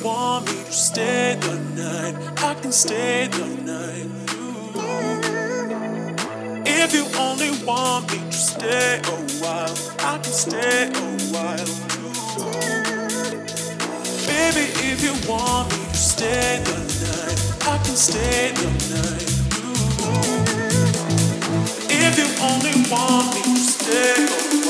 want me to stay the night, I can stay the night. If you only want me to stay a while, I can stay a while. Baby, if you want me to stay the night, I can stay the night. If you only want me to stay a while,